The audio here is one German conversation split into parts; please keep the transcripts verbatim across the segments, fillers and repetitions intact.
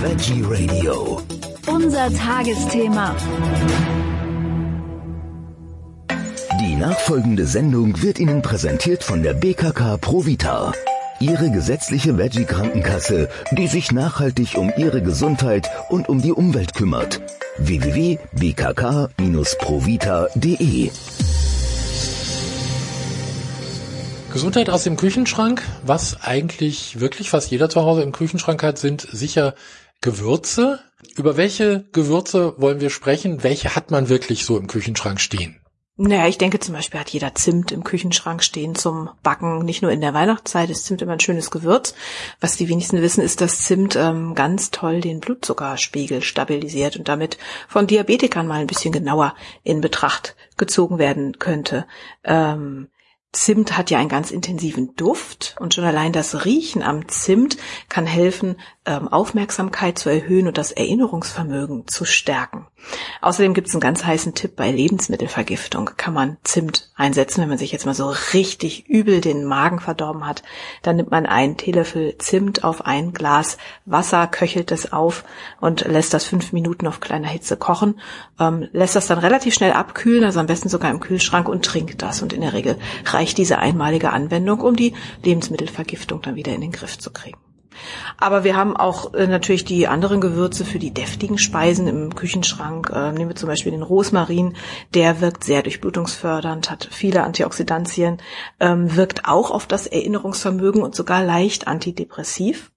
Veggie Radio. Unser Tagesthema. Die nachfolgende Sendung wird Ihnen präsentiert von der B K K Provita. Ihre gesetzliche Veggie-Krankenkasse, die sich nachhaltig um Ihre Gesundheit und um die Umwelt kümmert. w w w punkt b k k Bindestrich provita punkt d e Gesundheit aus dem Küchenschrank. Was eigentlich wirklich fast jeder zu Hause im Küchenschrank hat, sind sicher Gewürze. Über welche Gewürze wollen wir sprechen? Welche hat man wirklich so im Küchenschrank stehen? Naja, ich denke zum Beispiel hat jeder Zimt im Küchenschrank stehen zum Backen. Nicht nur in der Weihnachtszeit ist Zimt immer ein schönes Gewürz. Was die wenigsten wissen, ist, dass Zimt ähm, ganz toll den Blutzuckerspiegel stabilisiert und damit von Diabetikern mal ein bisschen genauer in Betracht gezogen werden könnte. Ähm, Zimt hat ja einen ganz intensiven Duft und schon allein das Riechen am Zimt kann helfen, ähm, Aufmerksamkeit zu erhöhen und das Erinnerungsvermögen zu stärken. Außerdem gibt es einen ganz heißen Tipp: Bei Lebensmittelvergiftung kann man Zimt einsetzen. Wenn man sich jetzt mal so richtig übel den Magen verdorben hat, dann nimmt man einen Teelöffel Zimt auf ein Glas Wasser, köchelt es auf und lässt das fünf Minuten auf kleiner Hitze kochen, ähm, lässt das dann relativ schnell abkühlen, also am besten sogar im Kühlschrank, und trinkt das. Und in der Regel reicht diese einmalige Anwendung, um die Lebensmittelvergiftung dann wieder in den Griff zu kriegen. Aber wir haben auch äh, natürlich die anderen Gewürze für die deftigen Speisen im Küchenschrank. Äh, nehmen wir zum Beispiel den Rosmarin, der wirkt sehr durchblutungsfördernd, hat viele Antioxidantien, ähm, wirkt auch auf das Erinnerungsvermögen und sogar leicht antidepressiv.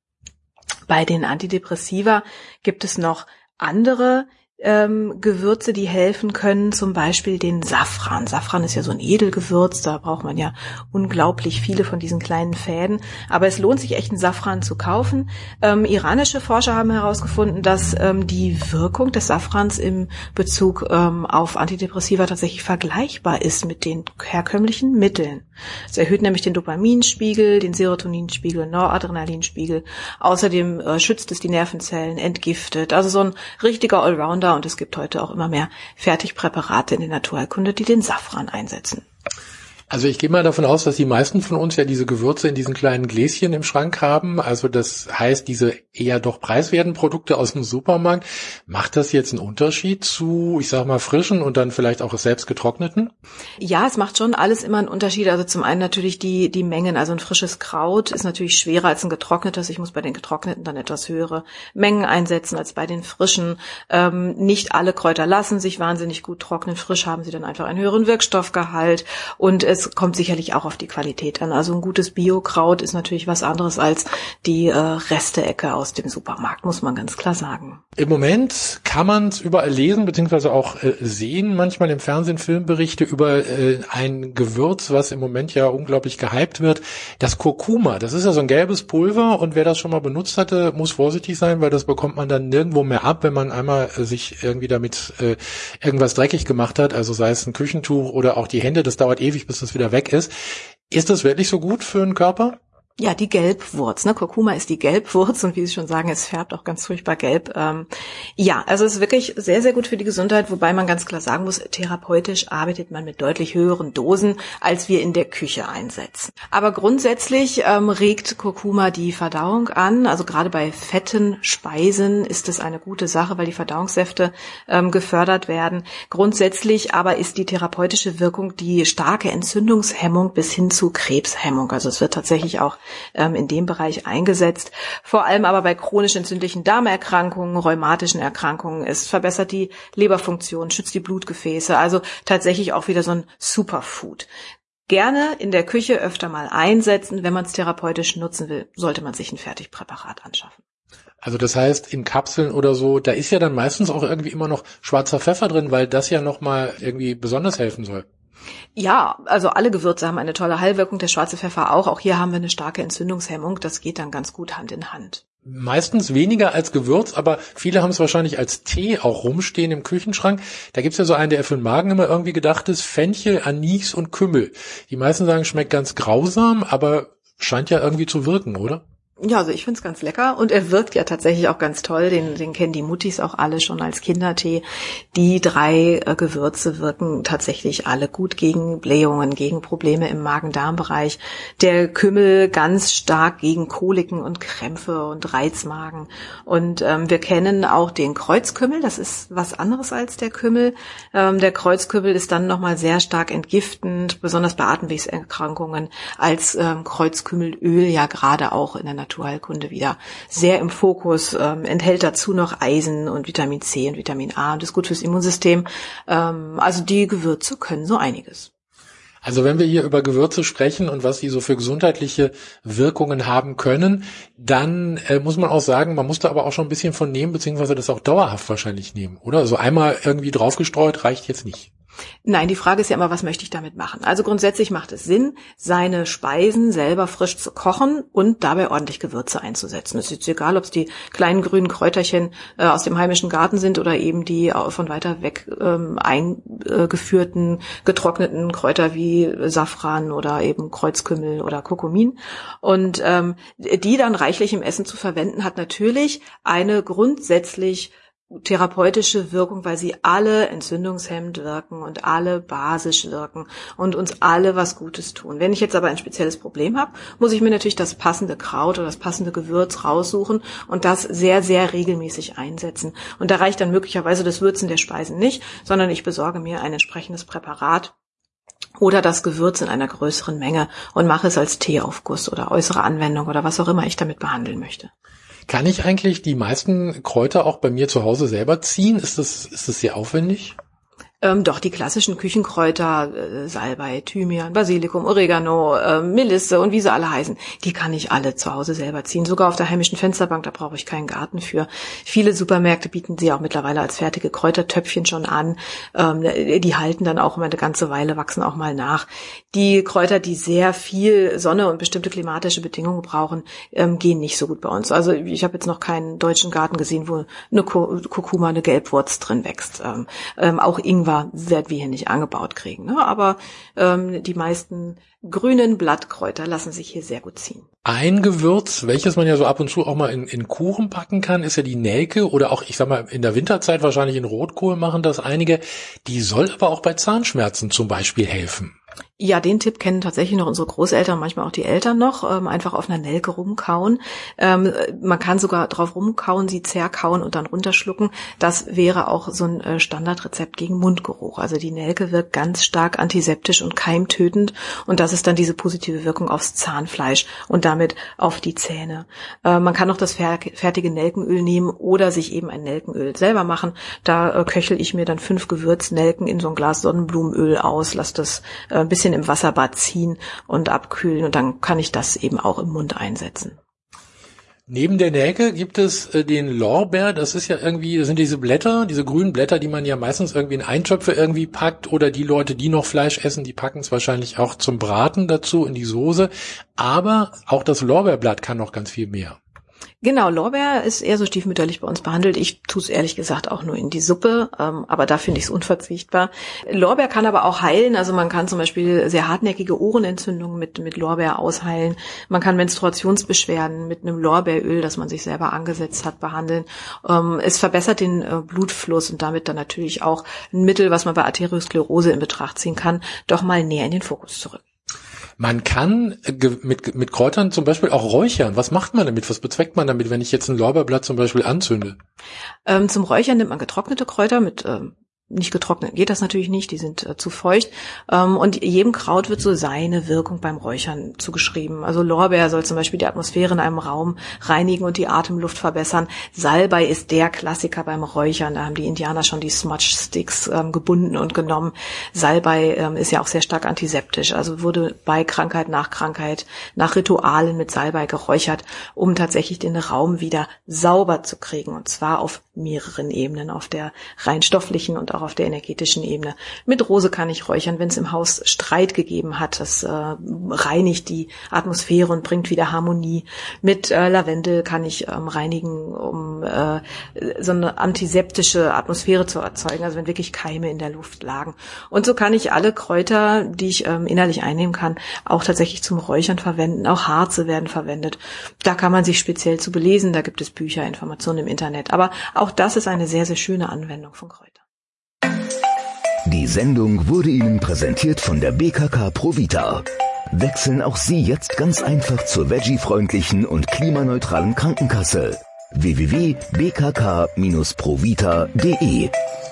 Bei den Antidepressiva gibt es noch andere Ähm, Gewürze, die helfen können, zum Beispiel den Safran. Safran ist ja so ein Edelgewürz, da braucht man ja unglaublich viele von diesen kleinen Fäden, aber es lohnt sich echt, einen Safran zu kaufen. Ähm, iranische Forscher haben herausgefunden, dass ähm, die Wirkung des Safrans im Bezug ähm, auf Antidepressiva tatsächlich vergleichbar ist mit den herkömmlichen Mitteln. Es erhöht nämlich den Dopaminspiegel, den Serotoninspiegel, Noradrenalinspiegel. Außerdem äh, schützt es die Nervenzellen, entgiftet. Also so ein richtiger Allrounder. Und es gibt heute auch immer mehr Fertigpräparate in der Naturheilkunde, die den Safran einsetzen. Also ich gehe mal davon aus, dass die meisten von uns ja diese Gewürze in diesen kleinen Gläschen im Schrank haben. Also das heißt, diese eher doch preiswerten Produkte aus dem Supermarkt. Macht das jetzt einen Unterschied zu, ich sag mal, frischen und dann vielleicht auch selbst getrockneten? Ja, es macht schon alles immer einen Unterschied. Also zum einen natürlich die die Mengen. Also ein frisches Kraut ist natürlich schwerer als ein getrocknetes. Ich muss bei den getrockneten dann etwas höhere Mengen einsetzen als bei den frischen. Ähm, nicht alle Kräuter lassen sich wahnsinnig gut trocknen. Frisch haben sie dann einfach einen höheren Wirkstoffgehalt, und es kommt sicherlich auch auf die Qualität an. Also ein gutes Bio-Kraut ist natürlich was anderes als die äh, Reste-Ecke aus dem Supermarkt, muss man ganz klar sagen. Im Moment kann man es überall lesen, beziehungsweise auch äh, sehen, manchmal im Fernsehen Filmberichte über äh, ein Gewürz, was im Moment ja unglaublich gehypt wird, das Kurkuma. Das ist ja so ein gelbes Pulver, und wer das schon mal benutzt hatte, muss vorsichtig sein, weil das bekommt man dann nirgendwo mehr ab, wenn man einmal äh, sich irgendwie damit äh, irgendwas dreckig gemacht hat, also sei es ein Küchentuch oder auch die Hände, das dauert ewig, bis das wieder weg ist. Ist das wirklich so gut für den Körper? Ja, die Gelbwurz, ne? Kurkuma ist die Gelbwurz, und wie Sie schon sagen, es färbt auch ganz furchtbar gelb. Ähm, ja, also es ist wirklich sehr, sehr gut für die Gesundheit, wobei man ganz klar sagen muss, therapeutisch arbeitet man mit deutlich höheren Dosen, als wir in der Küche einsetzen. Aber grundsätzlich ähm, regt Kurkuma die Verdauung an. Also gerade bei fetten Speisen ist es eine gute Sache, weil die Verdauungssäfte ähm, gefördert werden. Grundsätzlich aber ist die therapeutische Wirkung die starke Entzündungshemmung bis hin zu Krebshemmung. Also es wird tatsächlich auch ähm, in dem Bereich eingesetzt. Vor allem aber bei chronisch entzündlichen Darmerkrankungen, rheumatischen Erkrankungen. Es verbessert die Leberfunktion, schützt die Blutgefäße. Also tatsächlich auch wieder so ein Superfood. Gerne in der Küche öfter mal einsetzen. Wenn man es therapeutisch nutzen will, sollte man sich ein Fertigpräparat anschaffen. Also das heißt, in Kapseln oder so, da ist ja dann meistens auch irgendwie immer noch schwarzer Pfeffer drin, weil das ja nochmal irgendwie besonders helfen soll. Ja, also alle Gewürze haben eine tolle Heilwirkung, der schwarze Pfeffer auch. Auch hier haben wir eine starke Entzündungshemmung. Das geht dann ganz gut Hand in Hand. Meistens weniger als Gewürz, aber viele haben es wahrscheinlich als Tee auch rumstehen im Küchenschrank. Da gibt's ja so einen, der für den Magen immer irgendwie gedacht ist: Fenchel, Anis und Kümmel. Die meisten sagen, schmeckt ganz grausam, aber scheint ja irgendwie zu wirken, oder? Ja, also ich find's ganz lecker und er wirkt ja tatsächlich auch ganz toll. Den, den kennen die Muttis auch alle schon als Kindertee. Die drei äh, Gewürze wirken tatsächlich alle gut gegen Blähungen, gegen Probleme im Magen-Darm-Bereich. Der Kümmel ganz stark gegen Koliken und Krämpfe und Reizmagen. Und ähm, wir kennen auch den Kreuzkümmel. Das ist was anderes als der Kümmel. Ähm, der Kreuzkümmel ist dann nochmal sehr stark entgiftend, besonders bei Atemwegserkrankungen, als ähm, Kreuzkümmelöl ja gerade auch in der Naturheilkunde wieder sehr im Fokus, ähm, enthält dazu noch Eisen und Vitamin C und Vitamin A und ist gut fürs Immunsystem. Ähm, also die Gewürze können so einiges. Also wenn wir hier über Gewürze sprechen und was sie so für gesundheitliche Wirkungen haben können, dann äh, muss man auch sagen, man muss da aber auch schon ein bisschen von nehmen, beziehungsweise das auch dauerhaft wahrscheinlich nehmen, oder? Also einmal irgendwie draufgestreut reicht jetzt nicht. Nein, die Frage ist ja immer, was möchte ich damit machen? Also grundsätzlich macht es Sinn, seine Speisen selber frisch zu kochen und dabei ordentlich Gewürze einzusetzen. Es ist jetzt egal, ob es die kleinen grünen Kräuterchen äh, aus dem heimischen Garten sind oder eben die von weiter weg ähm, eingeführten, getrockneten Kräuter wie Safran oder eben Kreuzkümmel oder Kurkumin. Und ähm, die dann reichlich im Essen zu verwenden, hat natürlich eine grundsätzlich therapeutische Wirkung, weil sie alle entzündungshemmend wirken und alle basisch wirken und uns alle was Gutes tun. Wenn ich jetzt aber ein spezielles Problem habe, muss ich mir natürlich das passende Kraut oder das passende Gewürz raussuchen und das sehr, sehr regelmäßig einsetzen. Und da reicht dann möglicherweise das Würzen der Speisen nicht, sondern ich besorge mir ein entsprechendes Präparat oder das Gewürz in einer größeren Menge und mache es als Teeaufguss oder äußere Anwendung oder was auch immer ich damit behandeln möchte. Kann ich eigentlich die meisten Kräuter auch bei mir zu Hause selber ziehen? Ist das, ist das sehr aufwendig? Ähm, doch, die klassischen Küchenkräuter, äh, Salbei, Thymian, Basilikum, Oregano, äh, Melisse und wie sie alle heißen, die kann ich alle zu Hause selber ziehen. Sogar auf der heimischen Fensterbank, da brauche ich keinen Garten für. Viele Supermärkte bieten sie auch mittlerweile als fertige Kräutertöpfchen schon an. Ähm, die halten dann auch immer eine ganze Weile, wachsen auch mal nach. Die Kräuter, die sehr viel Sonne und bestimmte klimatische Bedingungen brauchen, ähm, gehen nicht so gut bei uns. Also ich habe jetzt noch keinen deutschen Garten gesehen, wo eine Kurkuma, eine Gelbwurz drin wächst. Ähm, ähm, auch Ingwer werden wir hier nicht angebaut kriegen, ne? Aber ähm, die meisten grünen Blattkräuter lassen sich hier sehr gut ziehen. Ein Gewürz, welches man ja so ab und zu auch mal in, in Kuchen packen kann, ist ja die Nelke oder auch, ich sag mal, in der Winterzeit wahrscheinlich in Rotkohl machen das einige. Die soll aber auch bei Zahnschmerzen zum Beispiel helfen. Ja, den Tipp kennen tatsächlich noch unsere Großeltern, manchmal auch die Eltern noch, ähm, einfach auf einer Nelke rumkauen. Ähm, man kann sogar drauf rumkauen, sie zerkauen und dann runterschlucken. Das wäre auch so ein äh, Standardrezept gegen Mundgeruch. Also die Nelke wirkt ganz stark antiseptisch und keimtötend und das ist dann diese positive Wirkung aufs Zahnfleisch und damit auf die Zähne. Äh, man kann auch das fer- fertige Nelkenöl nehmen oder sich eben ein Nelkenöl selber machen. Da äh, köchel ich mir dann fünf Gewürznelken in so ein Glas Sonnenblumenöl aus, lasse das äh, ein bisschen im Wasserbad ziehen und abkühlen und dann kann ich das eben auch im Mund einsetzen. Neben der Nelke gibt es äh, den Lorbeer, das ist ja irgendwie, das sind diese Blätter, diese grünen Blätter, die man ja meistens irgendwie in Eintöpfe irgendwie packt oder die Leute, die noch Fleisch essen, die packen es wahrscheinlich auch zum Braten dazu in die Soße, aber auch das Lorbeerblatt kann noch ganz viel mehr. Genau, Lorbeer ist eher so stiefmütterlich bei uns behandelt. Ich tue es ehrlich gesagt auch nur in die Suppe, ähm, aber da finde ich es unverzichtbar. Lorbeer kann aber auch heilen, also man kann zum Beispiel sehr hartnäckige Ohrenentzündungen mit mit Lorbeer ausheilen. Man kann Menstruationsbeschwerden mit einem Lorbeeröl, das man sich selber angesetzt hat, behandeln. Ähm, es verbessert den äh, Blutfluss und damit dann natürlich auch ein Mittel, was man bei Arteriosklerose in Betracht ziehen kann, doch mal näher in den Fokus zu rücken. Man kann mit, mit Kräutern zum Beispiel auch räuchern. Was macht man damit? Was bezweckt man damit, wenn ich jetzt ein Lorbeerblatt zum Beispiel anzünde? Ähm, zum Räuchern nimmt man getrocknete Kräuter mit ähm, nicht getrocknet geht das natürlich nicht, die sind äh, zu feucht. Ähm, und jedem Kraut wird so seine Wirkung beim Räuchern zugeschrieben. Also Lorbeer soll zum Beispiel die Atmosphäre in einem Raum reinigen und die Atemluft verbessern. Salbei ist der Klassiker beim Räuchern. Da haben die Indianer schon die Smudge Sticks ähm, gebunden und genommen. Salbei ähm, ist ja auch sehr stark antiseptisch. Also wurde bei Krankheit nach Krankheit, nach Ritualen mit Salbei geräuchert, um tatsächlich den Raum wieder sauber zu kriegen. Und zwar auf mehreren Ebenen, auf der rein stofflichen und auch auf der energetischen Ebene. Mit Rose kann ich räuchern, wenn es im Haus Streit gegeben hat. Das äh, reinigt die Atmosphäre und bringt wieder Harmonie. Mit äh, Lavendel kann ich ähm, reinigen, um äh, so eine antiseptische Atmosphäre zu erzeugen, also wenn wirklich Keime in der Luft lagen. Und so kann ich alle Kräuter, die ich ähm, innerlich einnehmen kann, auch tatsächlich zum Räuchern verwenden. Auch Harze werden verwendet. Da kann man sich speziell zu belesen, da gibt es Bücher, Informationen im Internet. Aber auch das ist eine sehr, sehr schöne Anwendung von Kräutern. Die Sendung wurde Ihnen präsentiert von der B K K Provita. Wechseln auch Sie jetzt ganz einfach zur veggie-freundlichen und klimaneutralen Krankenkasse. w w w punkt b k k Bindestrich provita punkt d e